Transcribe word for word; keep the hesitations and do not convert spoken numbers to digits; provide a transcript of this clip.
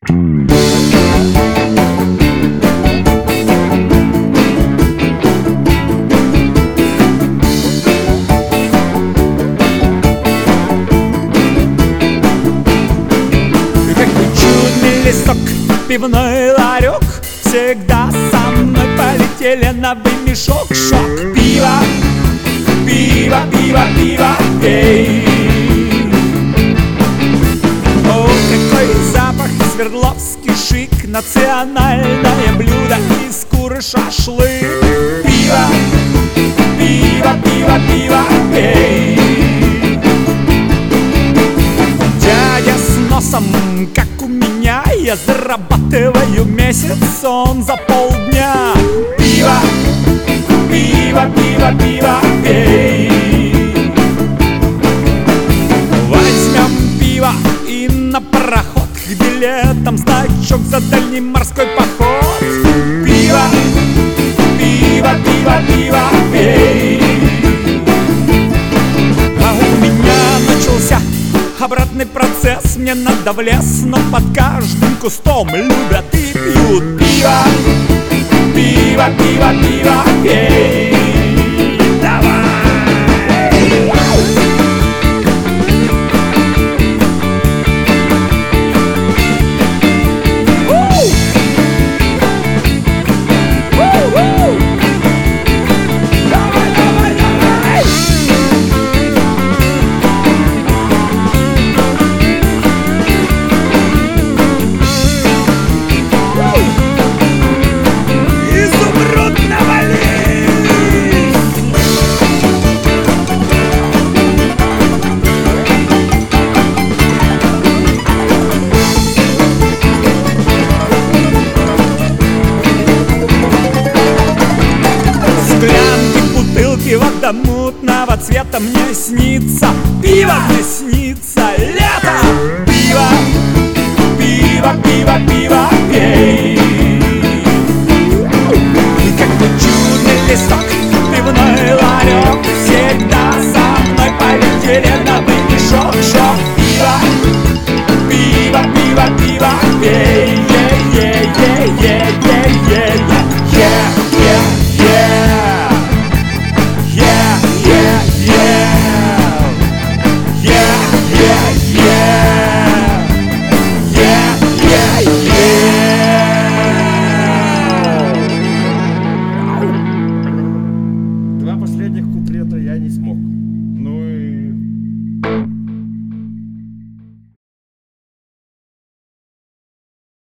Пивной ларек, всегда со мной полетели на вымешок. Шок, пиво, пиво, пиво, пиво, пей. О, какой запах, Свердловский шик, национальное блюдо из куры шашлык. Пиво, пиво, пиво, пиво, пей. Дядя с носом, как у меня, я зарабатываю месяц он за полдня. Пиво, пиво, пиво, пиво, пей. Возьмем пиво и на пароход, где летом значок за дальний морской поход. Пиво, пиво, пиво, пиво, пей. А у меня начался обратный процесс, мне надо в лес, но под каждым кустом любят и пьют. Пиво, пиво, пиво, пиво, пей. Давай! Вода мутного цвета мне снится. Пиво!